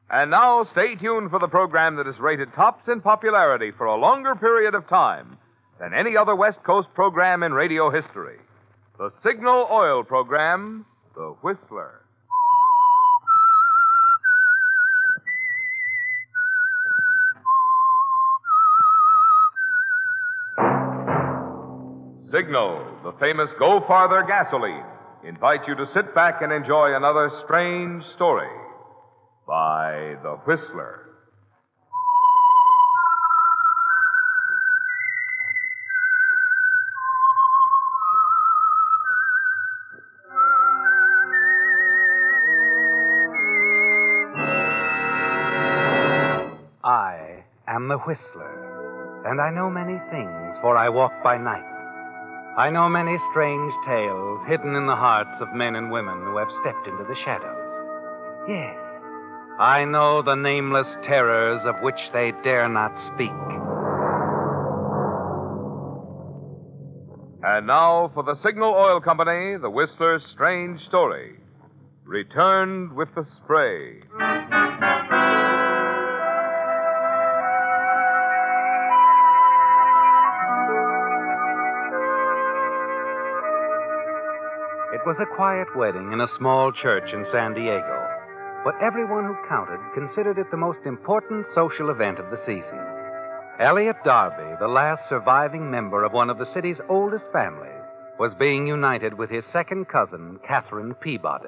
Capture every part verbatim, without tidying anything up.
And now, stay tuned for the program that is rated tops in popularity for a longer period of time than any other West Coast program in radio history. The Signal Oil program, The Whistler. Signal, the famous Go Farther gasoline, invite you to sit back and enjoy another strange story by The Whistler. I am the Whistler, and I know many things, for I walk by night. I know many strange tales hidden in the hearts of men and women who have stepped into the shadows. Yes, I know the nameless terrors of which they dare not speak. And now for the Signal Oil Company, the Whistler's strange story. Returned with the Spray. It was a quiet wedding in a small church in San Diego, but everyone who counted considered it the most important social event of the season. Elliot Darby, the last surviving member of one of the city's oldest families, was being united with his second cousin, Catherine Peabody.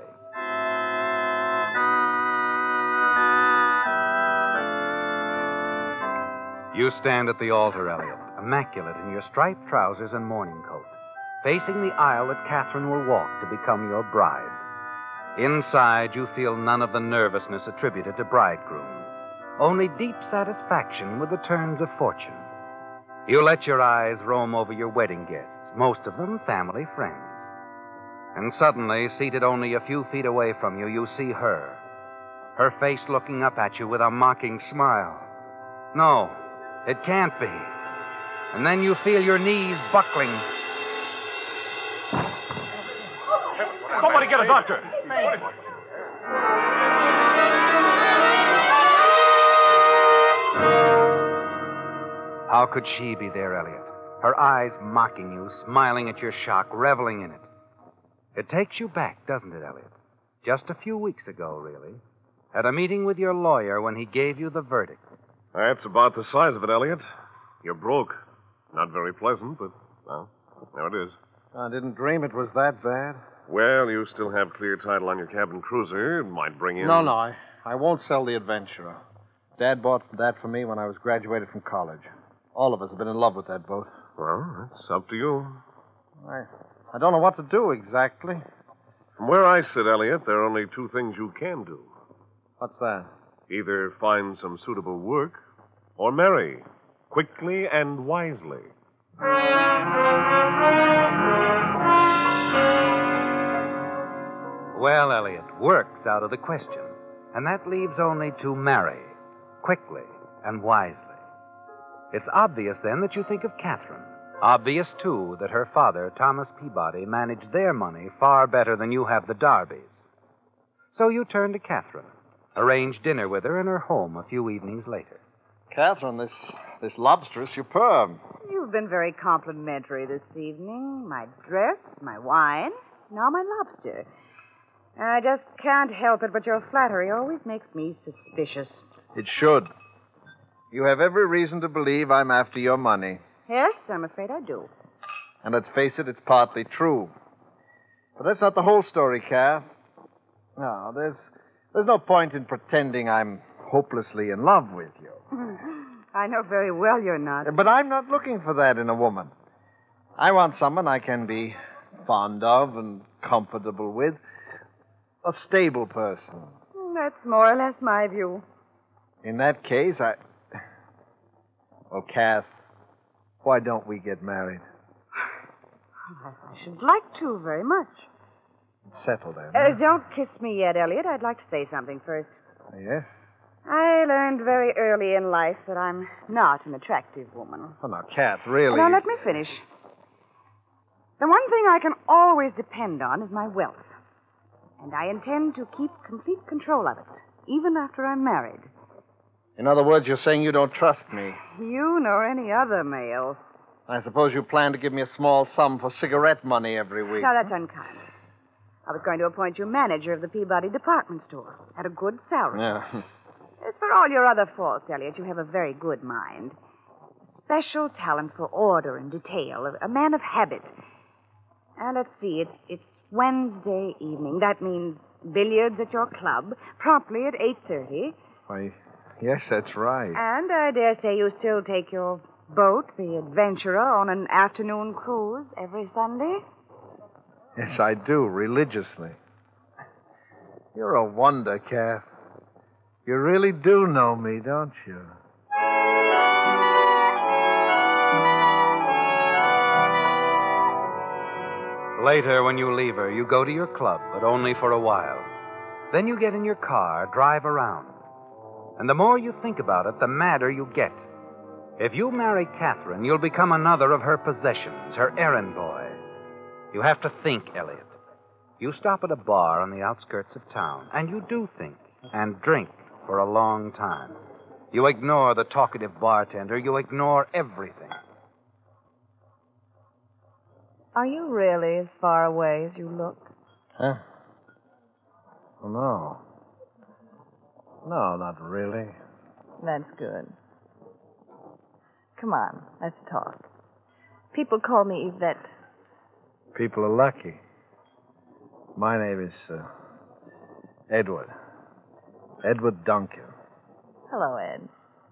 You stand at the altar, Elliot, immaculate in your striped trousers and morning coat, facing the aisle that Catherine will walk to become your bride. Inside, you feel none of the nervousness attributed to bridegrooms, only deep satisfaction with the turns of fortune. You let your eyes roam over your wedding guests, most of them family friends. And suddenly, seated only a few feet away from you, you see her, her face looking up at you with a mocking smile. No, it can't be. And then you feel your knees buckling. Somebody get a doctor. How could she be there, Elliot? Her eyes mocking you, smiling at your shock, reveling in it. It takes you back, doesn't it, Elliot? Just a few weeks ago, really. At a meeting with your lawyer when he gave you the verdict. That's about the size of it, Elliot. You're broke. Not very pleasant, but, well, there it is. I didn't dream it was that bad. Well, you still have clear title on your cabin cruiser. It might bring in... No, no, I, I won't sell the Adventurer. Dad bought that for me when I was graduated from college. All of us have been in love with that boat. Well, it's up to you. I, I don't know what to do exactly. From where I sit, Elliot, there are only two things you can do. What's that? Either find some suitable work or marry, quickly and wisely. Well, Elliot, work's out of the question. And that leaves only to marry, quickly and wisely. It's obvious, then, that you think of Catherine. Obvious, too, that her father, Thomas Peabody, managed their money far better than you have the Darbys. So you turn to Catherine, arrange dinner with her in her home a few evenings later. Catherine, this, this lobster is superb. You've been very complimentary this evening. My dress, my wine, now my lobster. I just can't help it, but your flattery always makes me suspicious. It should. You have every reason to believe I'm after your money. Yes, I'm afraid I do. And let's face it, it's partly true. But that's not the whole story, Kath. No, there's, there's no point in pretending I'm hopelessly in love with you. I know very well you're not. But I'm not looking for that in a woman. I want someone I can be fond of and comfortable with. A stable person. That's more or less my view. In that case, I... Oh, Kath, why don't we get married? I should like to very much. Settle then. Uh, don't kiss me yet, Elliot. I'd like to say something first. Yes? I learned very early in life that I'm not an attractive woman. Oh, now, Kath, really... Now, let me finish. The one thing I can always depend on is my wealth. And I intend to keep complete control of it. even after I'm married. In other words, you're saying you don't trust me. You nor any other male. I suppose you plan to give me a small sum for cigarette money every week. Now, that's unkind. I was going to appoint you manager of the Peabody department store at a good salary. Yeah. As for all your other faults, Elliot, you have a very good mind. Special talent for order and detail, a, a man of habit. And let's see, it's, it's Wednesday evening. That means billiards at your club, promptly at eight thirty. Why, yes, that's right. And I dare say you still take your boat, the Adventurer, on an afternoon cruise every Sunday? Yes, I do, religiously. You're a wonder, Kath. You really do know me, don't you? Later, when you leave her, you go to your club, but only for a while. Then you get in your car, drive around. And the more you think about it, the madder you get. If you marry Catherine, you'll become another of her possessions, her errand boy. You have to think, Elliot. You stop at a bar on the outskirts of town, and you do think and drink for a long time. You ignore the talkative bartender. You ignore everything. Are you really as far away as you look? Huh? Oh, no. No, not really. That's good. Come on, let's talk. People call me Yvette. People are lucky. My name is uh, Edward. Edward Duncan. Hello, Ed.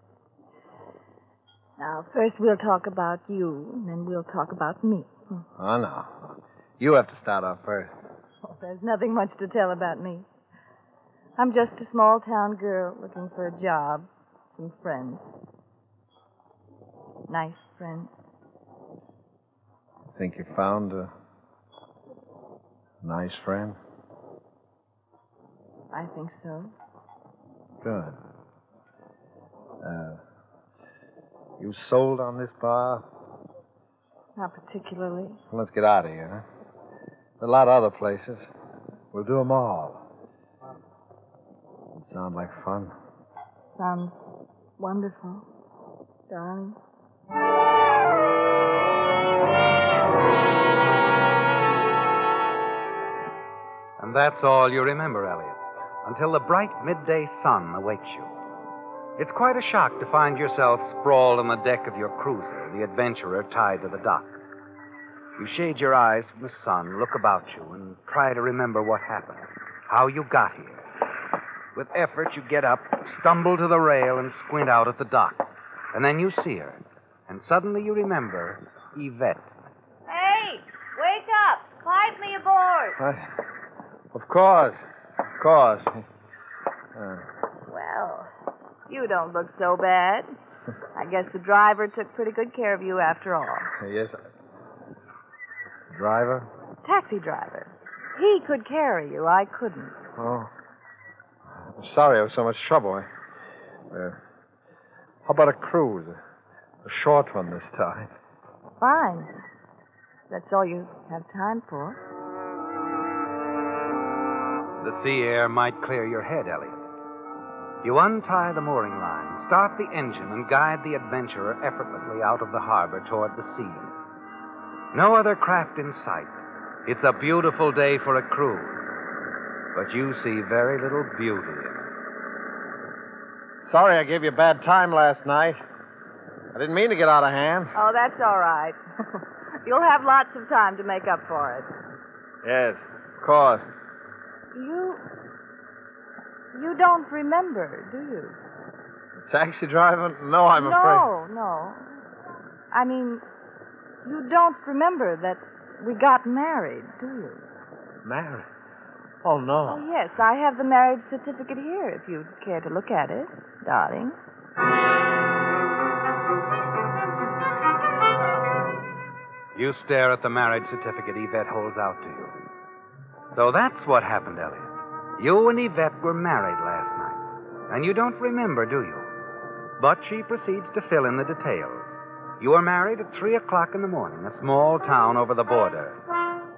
Now, first we'll talk about you, and then we'll talk about me. Oh, no. You have to start off first. Oh, there's nothing much to tell about me. I'm just a small-town girl looking for a job, some friends. Nice friends. Think you found a nice friend? I think so. Good. Uh, you sold on this bar? Not particularly. Well, let's get out of here, huh? There are a lot of other places. We'll do them all. Sound like fun? Sounds wonderful, darling. And that's all you remember, Elliot, until the bright midday sun awakes you. It's quite a shock to find yourself sprawled on the deck of your cruiser, the Adventurer, tied to the dock. You shade your eyes from the sun, look about you, and try to remember what happened, how you got here. With effort, you get up, stumble to the rail, and squint out at the dock. And then you see her, and suddenly you remember Yvette. Hey, wake up. Pipe me aboard. I, of course. Of course. Uh, Well, you don't look so bad. I guess the driver took pretty good care of you after all. yes. Driver? Taxi driver. He could carry you. I couldn't. Oh. I'm sorry I was so much trouble. I, uh, how about a cruise? A short one this time. Fine. That's all you have time for. The sea air might clear your head, Elliot. You untie the mooring line, start the engine, and guide the Adventurer effortlessly out of the harbor toward the sea. No other craft in sight. It's a beautiful day for a cruise, but you see very little beauty in it. Sorry I gave you a bad time last night. I didn't mean to get out of hand. Oh, that's all right. You'll have lots of time to make up for it. Yes, of course. You. You don't remember, do you? Taxi driver? No, I'm afraid. No, no. I mean, you don't remember that we got married, do you? Married? Oh, no. Oh, yes. I have the marriage certificate here, if you'd care to look at it, darling. You stare at the marriage certificate Yvette holds out to you. So that's what happened, Elliot. You and Yvette were married last night. And you don't remember, do you? But she proceeds to fill in the details. You were married at three o'clock in the morning, a small town over the border.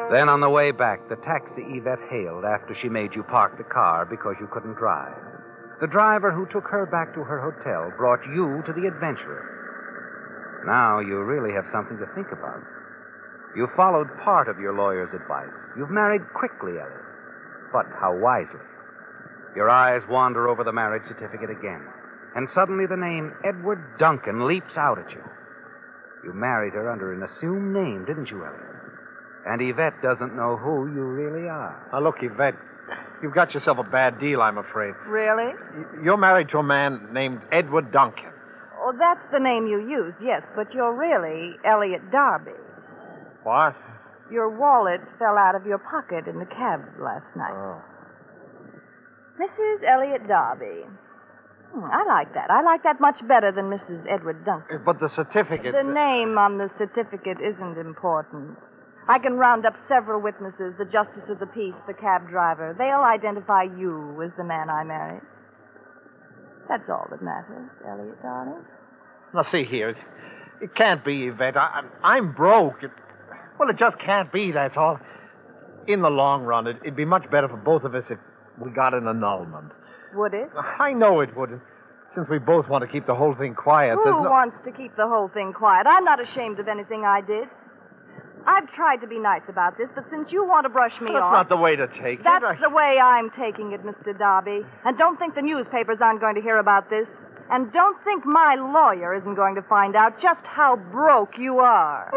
Then on the way back, the taxi Yvette hailed after she made you park the car because you couldn't drive. The driver who took her back to her hotel brought you to the adventurer. Now you really have something to think about. You followed part of your lawyer's advice. You've married quickly, Elliot. But how wisely. Your eyes wander over the marriage certificate again, and suddenly the name Edward Duncan leaps out at you. You married her under an assumed name, didn't you, Elliot? And Yvette doesn't know who you really are. Now, look, Yvette, you've got yourself a bad deal, I'm afraid. Really? Y- You're married to a man named Edward Duncan. Oh, that's the name you used, yes, but you're really Elliot Darby. What? Your wallet fell out of your pocket in the cab last night. Oh. Missus Elliot Darby. Hmm, I like that. I like that much better than Missus Edward Duncan. But the certificate... The name on the certificate isn't important. I can round up several witnesses, the justice of the peace, the cab driver. They'll identify you as the man I married. That's all that matters, Elliot, darling. Now, see here. It, it can't be, Yvette. I, I'm, I'm broke. It, well, it just can't be, that's all. In the long run, it, it'd be much better for both of us if we got an annulment. Would it? I know it would. Since we both want to keep the whole thing quiet, Who there's no... wants to keep the whole thing quiet? I'm not ashamed of anything I did. I've tried to be nice about this, but since you want to brush me That's off... not the way to take That's it. I- the way I'm taking it, Mister Darby. And don't think the newspapers aren't going to hear about this. And don't think my lawyer isn't going to find out just how broke you are.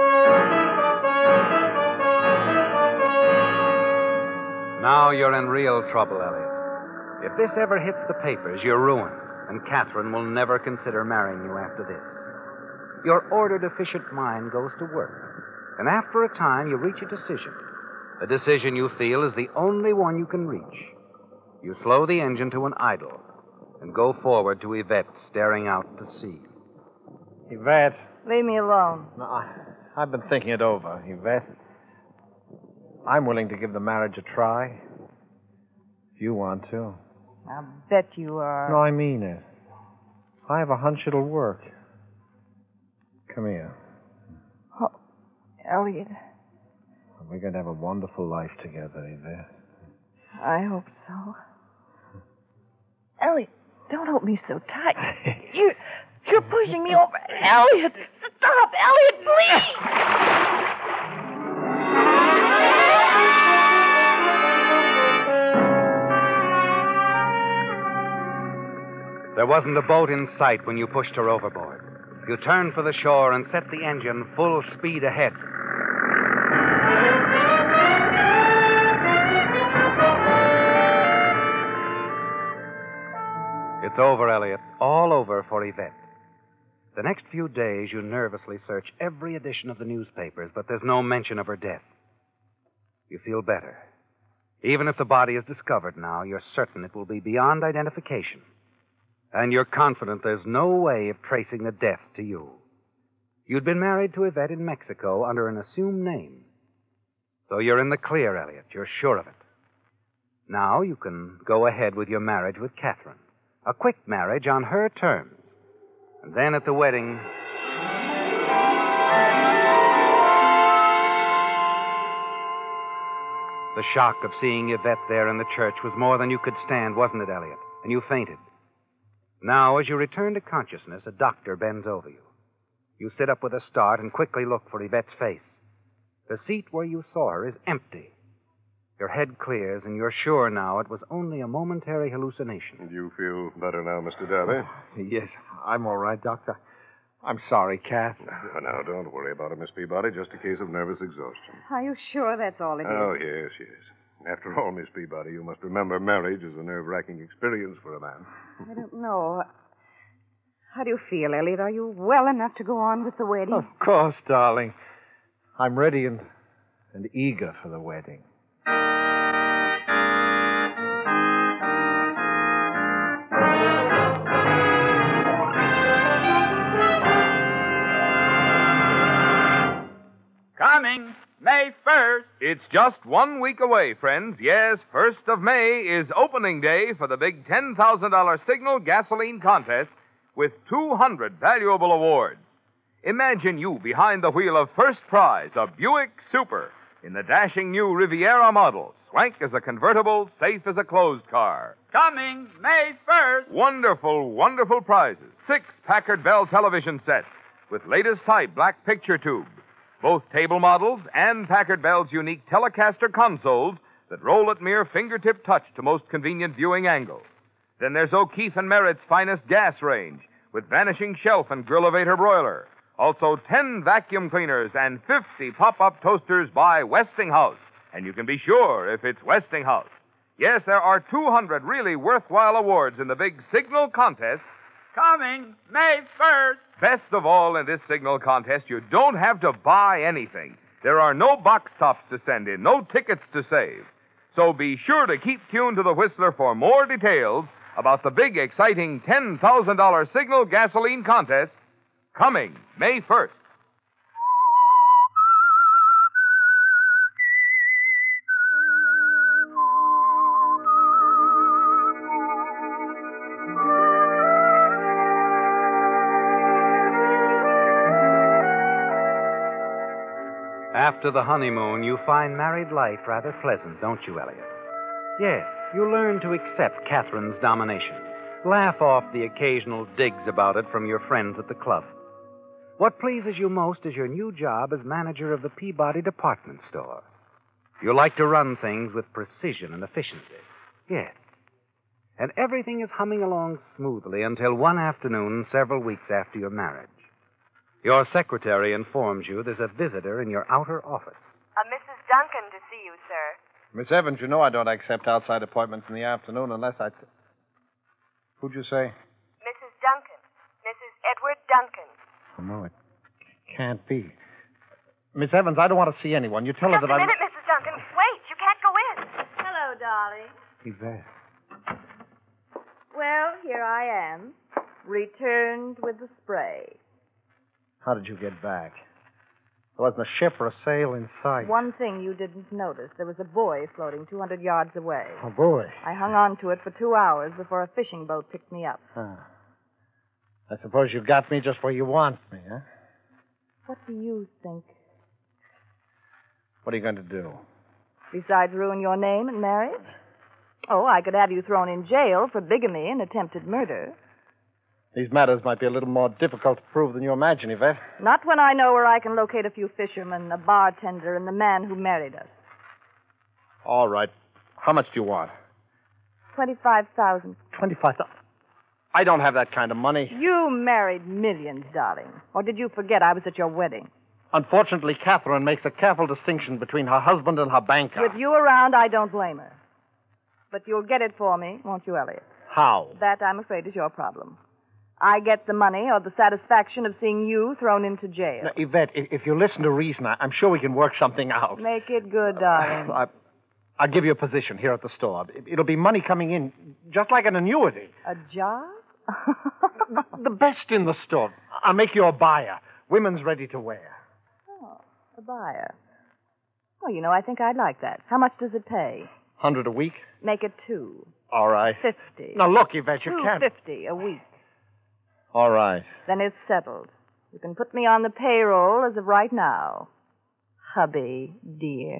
Now you're in real trouble, Elliot. If this ever hits the papers, you're ruined, and Catherine will never consider marrying you after this. Your ordered, efficient mind goes to work. And after a time, you reach a decision. A decision you feel is the only one you can reach. You slow the engine to an idle and go forward to Yvette staring out to sea. Yvette. Leave me alone. No, I, I've been thinking it over, Yvette. I'm willing to give the marriage a try. If you want to. I bet you are. No, I mean it. I have a hunch it'll work. Come here. Oh, Elliot, We're going to have a wonderful life together, Yvette. I hope so. Elliot, don't hold me so tight. You, you're pushing me over. Elliot, stop. Elliot, please. There wasn't a boat in sight when you pushed her overboard. You turned for the shore and set the engine full speed ahead. It's over, Elliot. All over for Yvette. The next few days, you nervously search every edition of the newspapers, but there's no mention of her death. You feel better. Even if the body is discovered now, you're certain it will be beyond identification. And you're confident there's no way of tracing the death to you. You'd been married to Yvette in Mexico under an assumed name. So you're in the clear, Elliot. You're sure of it. Now you can go ahead with your marriage with Catherine. A quick marriage on her terms. And then at the wedding... The shock of seeing Yvette there in the church was more than you could stand, wasn't it, Elliot? And you fainted. Now, as you return to consciousness, a doctor bends over you. You sit up with a start and quickly look for Yvette's face. The seat where you saw her is empty. Your head clears, and you're sure now it was only a momentary hallucination. Do you feel better now, Mister Darby? Yes, I'm all right, Doctor. I'm sorry, Kath. No, no, don't worry about it, Miss Peabody. Just a case of nervous exhaustion. Are you sure that's all it is? Oh, yes, yes. After all, Miss Peabody, you must remember marriage is a nerve-wracking experience for a man. I don't know. How do you feel, Elliot? Are you well enough to go on with the wedding? Of course, darling. I'm ready and, and eager for the wedding. Coming May first. It's just one week away, friends. Yes, first of May is opening day for the big ten thousand dollars Signal gasoline contest with two hundred valuable awards. Imagine you behind the wheel of first prize, a Buick Super, in the dashing new Riviera model. Swank as a convertible, safe as a closed car. Coming May first. Wonderful, wonderful prizes. Six Packard Bell television sets with latest type black picture tube. Both table models and Packard Bell's unique Telecaster consoles that roll at mere fingertip touch to most convenient viewing angles. Then there's O'Keefe and Merritt's finest gas range with vanishing shelf and grill-evator broiler. Also ten vacuum cleaners and fifty pop-up toasters by Westinghouse. And you can be sure if it's Westinghouse. Yes, there are two hundred really worthwhile awards in the big Signal contest. Coming May first. Best of all, in this Signal contest, you don't have to buy anything. There are no box tops to send in, no tickets to save. So be sure to keep tuned to the Whistler for more details about the big, exciting ten thousand dollars Signal gasoline contest coming May first. After the honeymoon, you find married life rather pleasant, don't you, Elliot? Yes, you learn to accept Catherine's domination. Laugh off the occasional digs about it from your friends at the club. What pleases you most is your new job as manager of the Peabody department store. You like to run things with precision and efficiency. Yes. And everything is humming along smoothly until one afternoon several weeks after your marriage. Your secretary informs you there's a visitor in your outer office. A Missus Duncan to see you, sir. Miss Evans, you know I don't accept outside appointments in the afternoon unless I... Th- Who'd you say? Missus Duncan. Missus Edward Duncan. Oh, no, it can't be. Miss Evans, I don't want to see anyone. You tell Just her that a I'm... minute, Missus Duncan. Wait, you can't go in. Hello, darling. Yvette. Well, here I am, returned with the spray. How did you get back? There wasn't a ship or a sail in sight. One thing you didn't notice. There was a buoy floating two hundred yards away. Oh, boy. I hung on to it for two hours before a fishing boat picked me up. Huh. I suppose you got me just where you want me, huh? What do you think? What are you going to do? Besides ruin your name and marriage? Oh, I could have you thrown in jail for bigamy and attempted murder. These matters might be a little more difficult to prove than you imagine, Yvette. Not when I know where I can locate a few fishermen, a bartender, and the man who married us. All right. How much do you want? Twenty-five thousand. Twenty-five thousand. I don't have that kind of money. You married millions, darling. Or did you forget I was at your wedding? Unfortunately, Catherine makes a careful distinction between her husband and her banker. With you around, I don't blame her. But you'll get it for me, won't you, Elliot? How? That, I'm afraid, is your problem. I get the money or the satisfaction of seeing you thrown into jail. Now, Yvette, if, if you listen to reason, I, I'm sure we can work something out. Make it good, darling. I, I'll give you a position here at the store. It, it'll be money coming in, just like an annuity. A job? The best in the store. I'll make you a buyer. Women's ready to wear. Oh, a buyer. Well, you know, I think I'd like that. How much does it pay? Hundred a week? Make it two. All right. Fifty. Now, look, Yvette, you Two can't... fifty a week. All right. Then it's settled. You can put me on the payroll as of right now. Hubby, dear.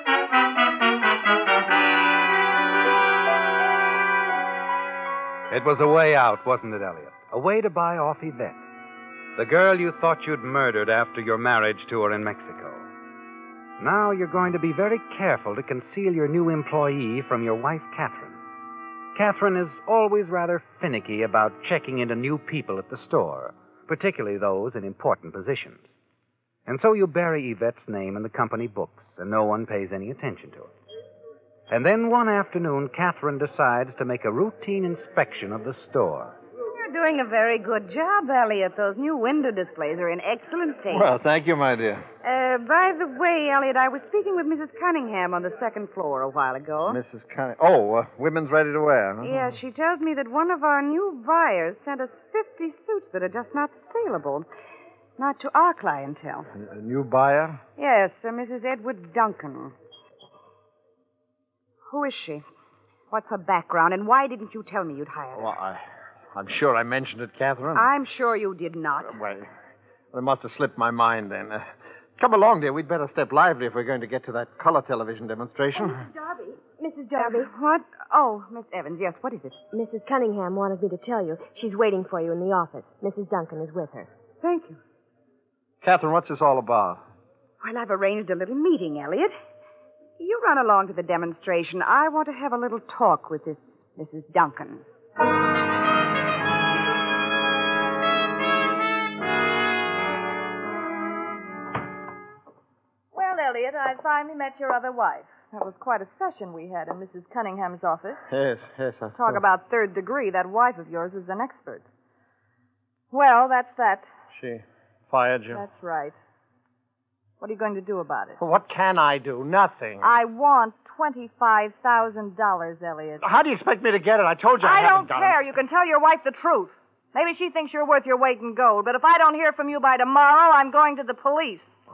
It was a way out, wasn't it, Elliot? A way to buy off Yvette. The girl you thought you'd murdered after your marriage to her in Mexico. Now you're going to be very careful to conceal your new employee from your wife, Catherine. Catherine is always rather finicky about checking into new people at the store, particularly those in important positions. And so you bury Yvette's name in the company books, and no one pays any attention to it. And then one afternoon, Catherine decides to make a routine inspection of the store. You're doing a very good job, Elliot. Those new window displays are in excellent taste. Well, thank you, my dear. Uh, by the way, Elliot, I was speaking with Missus Cunningham on the second floor a while ago. Missus Cunningham. Oh, uh, women's ready to wear, huh? Yeah, she tells me that one of our new buyers sent us fifty suits that are just not saleable. Not to our clientele. A, a new buyer? Yes, uh, Missus Edward Duncan. Who is she? What's her background, and why didn't you tell me you'd hired her? Well, I, I'm sure I mentioned it, Catherine. I'm sure you did not. Well, it must have slipped my mind then. Uh, Come along, dear. We'd better step lively if we're going to get to that color television demonstration. Darby. Missus Darby. Uh, what? Oh, Miss Evans, yes, what is it? Missus Cunningham wanted me to tell you. She's waiting for you in the office. Missus Duncan is with her. Thank you. Catherine, what's this all about? Well, I've arranged a little meeting, Elliot. You run along to the demonstration. I want to have a little talk with this Missus Duncan. Well, Elliot, I finally met your other wife. That was quite a session we had in Missus Cunningham's office. Yes, yes, I Talk about third degree. That wife of yours is an expert. Well, that's that. She fired you? That's right. What are you going to do about it? What can I do? Nothing. I want twenty-five thousand dollars, Elliot. How do you expect me to get it? I told you I, I haven't don't got care. it. You can tell your wife the truth. Maybe she thinks you're worth your weight in gold, but if I don't hear from you by tomorrow, I'm going to the police.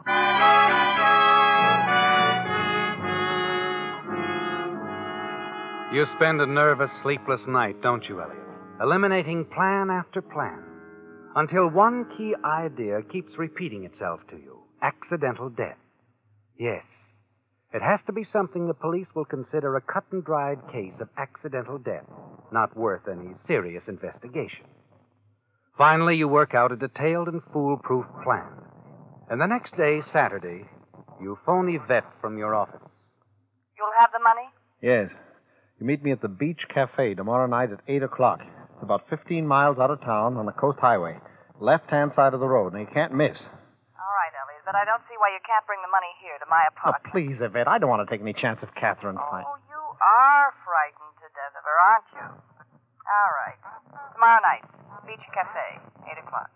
You spend a nervous, sleepless night, don't you, Elliot? Eliminating plan after plan. Until one key idea keeps repeating itself to you. Accidental death. Yes. It has to be something the police will consider a cut-and-dried case of accidental death, not worth any serious investigation. Finally, you work out a detailed and foolproof plan. And the next day, Saturday, you phone Yvette from your office. You'll have the money? Yes. You meet me at the Beach Cafe tomorrow night at eight o'clock. It's about fifteen miles out of town on the Coast Highway. Left-hand side of the road, and you can't miss. All right, Elliot, but I don't see why you can't bring the money here to my Oh, apartment. please, Yvette. I don't want to take any chance of Catherine. Oh, Fine. you are frightened to death of her, aren't you? All right. Tomorrow night, Beach Cafe, eight o'clock.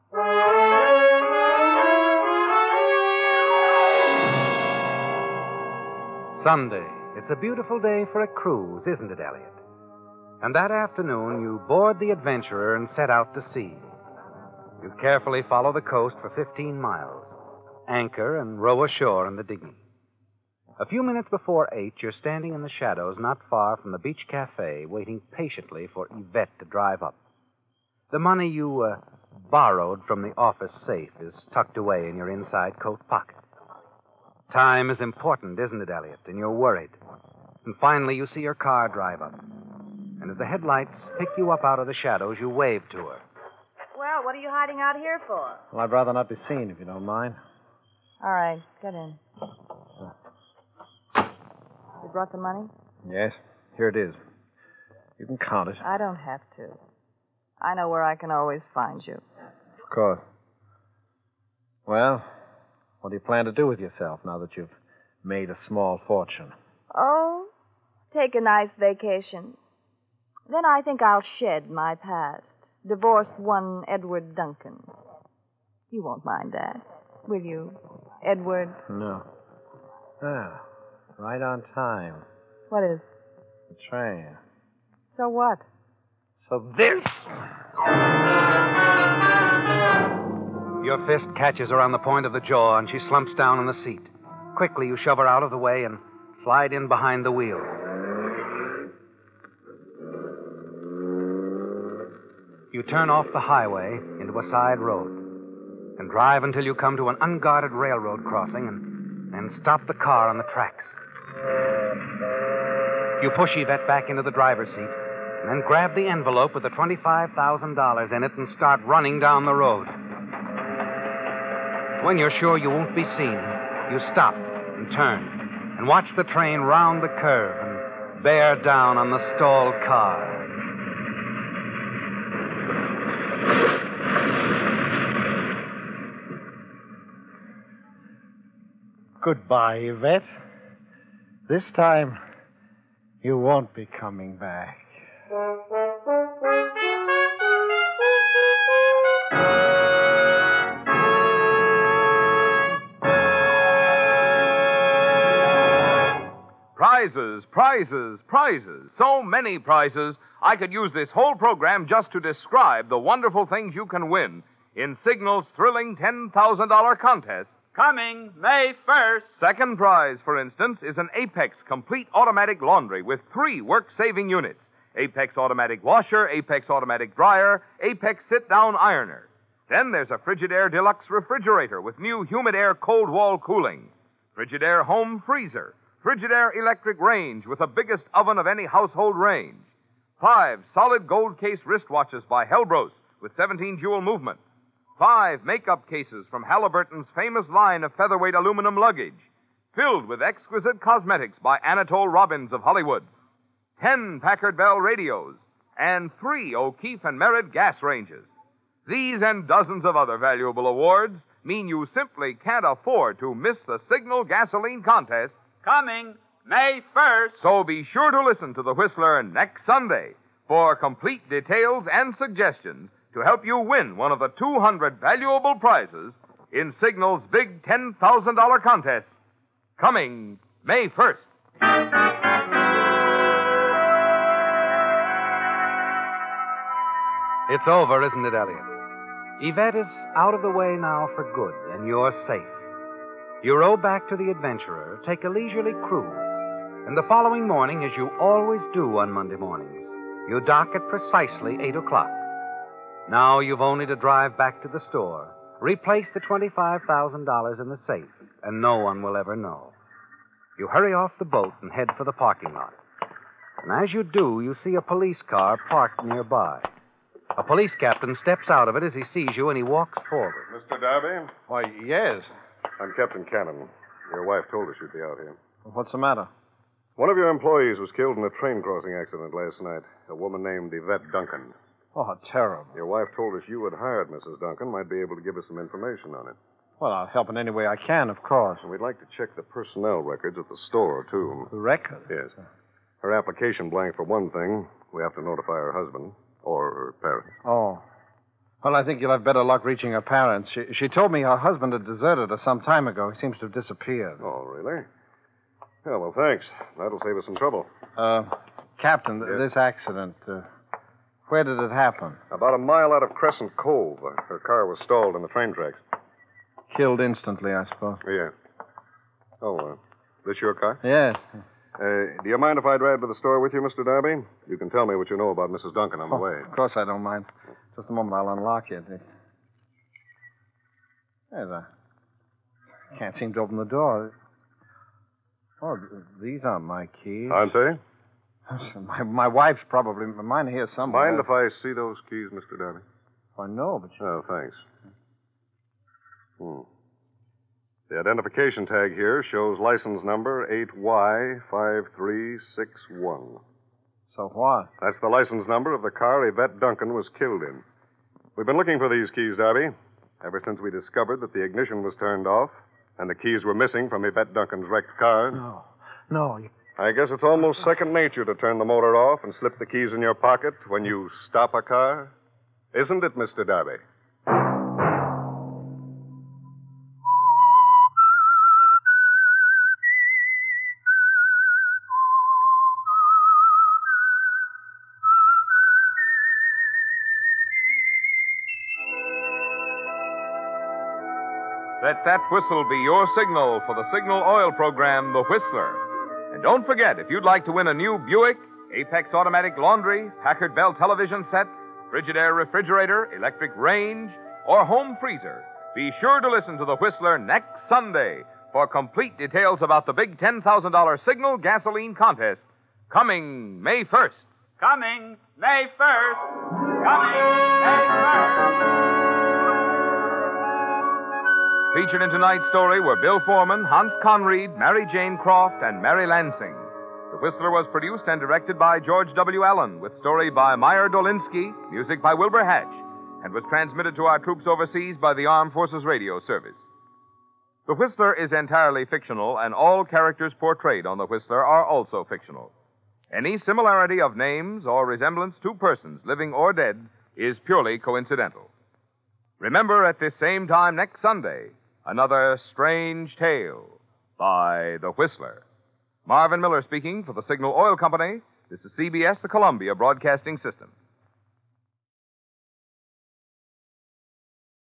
Sunday. It's a beautiful day for a cruise, isn't it, Elliot? And that afternoon, you board the Adventurer and set out to sea. You carefully follow the coast for fifteen miles, anchor and row ashore in the dinghy. A few minutes before eight, you're standing in the shadows not far from the Beach Cafe, waiting patiently for Yvette to drive up. The money you uh, borrowed from the office safe is tucked away in your inside coat pocket. Time is important, isn't it, Elliot? And you're worried. And finally, you see your car drive up. And as the headlights pick you up out of the shadows, you wave to her. Well, what are you hiding out here for? Well, I'd rather not be seen, if you don't mind. All right, get in. You brought the money? Yes, here it is. You can count it. I don't have to. I know where I can always find you. Of course. Well, what do you plan to do with yourself now that you've made a small fortune? Oh, take a nice vacation. Then I think I'll shed my past. Divorce one Edward Duncan. You won't mind that, will you, Edward? No. Ah, right on time. What is? The train. So what? So this. Your fist catches her on the point of the jaw, and she slumps down in the seat. Quickly, you shove her out of the way and slide in behind the wheel. You turn off the highway into a side road and drive until you come to an unguarded railroad crossing and, and stop the car on the tracks. You push Yvette back into the driver's seat and then grab the envelope with the twenty-five thousand dollars in it and start running down the road. When you're sure you won't be seen, you stop and turn and watch the train round the curve and bear down on the stalled car. Goodbye, Yvette. This time, you won't be coming back. Prizes, prizes, prizes. So many prizes, I could use this whole program just to describe the wonderful things you can win in Signal's thrilling ten thousand dollars contest. Coming May first. Second prize, for instance, is an Apex complete automatic laundry with three work-saving units. Apex automatic washer, Apex automatic dryer, Apex sit-down ironer. Then there's a Frigidaire Deluxe refrigerator with new humid air cold wall cooling. Frigidaire Home Freezer. Frigidaire Electric Range with the biggest oven of any household range. Five solid gold case wristwatches by Helbros with seventeen jewel movement. Five makeup cases from Halliburton's famous line of featherweight aluminum luggage, filled with exquisite cosmetics by Anatole Robbins of Hollywood. Ten Packard Bell radios, and three O'Keefe and Merritt gas ranges. These and dozens of other valuable awards mean you simply can't afford to miss the Signal Gasoline Contest. Coming May first. So be sure to listen to the Whistler next Sunday for complete details and suggestions to help you win one of the two hundred valuable prizes in Signal's big ten thousand dollars contest. Coming May first. It's over, isn't it, Elliot? Yvette is out of the way now for good, and you're safe. You row back to the Adventurer, take a leisurely cruise, and the following morning, as you always do on Monday mornings, you dock at precisely eight o'clock. Now you've only to drive back to the store, replace the twenty-five thousand dollars in the safe, and no one will ever know. You hurry off the boat and head for the parking lot. And as you do, you see a police car parked nearby. A police captain steps out of it as he sees you, and he walks forward. Mister Darby? Why, yes. I'm Captain Cannon. Your wife told us you'd be out here. What's the matter? One of your employees was killed in a train crossing accident last night. A woman named Yvette Duncan. Oh, terrible. Your wife told us you had hired Missus Duncan. Might be able to give us some information on it. Well, I'll help in any way I can, of course. And we'd like to check the personnel records at the store, too. The record? Yes. Her application blank for one thing. We have to notify her husband or her parents. Oh. Well, I think you'll have better luck reaching her parents. She, she told me her husband had deserted her some time ago. He seems to have disappeared. Oh, really? Yeah, well, thanks. That'll save us some trouble. Uh, Captain, th- Yes? this accident, uh, where did it happen? About a mile out of Crescent Cove. Uh, her car was stalled in the train tracks. Killed instantly, I suppose. Yeah. Oh, uh, this your car? Yes. Uh, do you mind if I drive to the store with you, Mister Darby? You can tell me what you know about Missus Duncan on the Oh, way. of course I don't mind. Just a moment, I'll unlock it. There's a... Can't seem to open the door. Oh, th- these aren't my keys. Aren't they? My, my wife's probably... Mine here somewhere. Mind if I see those keys, Mister Darby? I know, but... She... Oh, thanks. Hmm. The identification tag here shows license number eight Y five three six one. So what? That's the license number of the car Yvette Duncan was killed in. We've been looking for these keys, Darby, ever since we discovered that the ignition was turned off and the keys were missing from Yvette Duncan's wrecked car. No. No, you... I guess it's almost second nature to turn the motor off and slip the keys in your pocket when you stop a car. Isn't it, Mister Darby? Let that whistle be your signal for the Signal Oil program, The Whistler. And don't forget, if you'd like to win a new Buick, Apex automatic laundry, Packard Bell television set, Frigidaire refrigerator, electric range, or home freezer, be sure to listen to The Whistler next Sunday for complete details about the big ten thousand dollars Signal gasoline contest coming May first. Coming May first. Coming May first. Featured in tonight's story were Bill Foreman, Hans Conried, Mary Jane Croft, and Mary Lansing. The Whistler was produced and directed by George W. Allen, with story by Meyer Dolinsky, music by Wilbur Hatch, and was transmitted to our troops overseas by the Armed Forces Radio Service. The Whistler is entirely fictional, and all characters portrayed on The Whistler are also fictional. Any similarity of names or resemblance to persons, living or dead, is purely coincidental. Remember, at this same time next Sunday, another strange tale by The Whistler. Marvin Miller speaking for the Signal Oil Company. This is C B S, the Columbia Broadcasting System.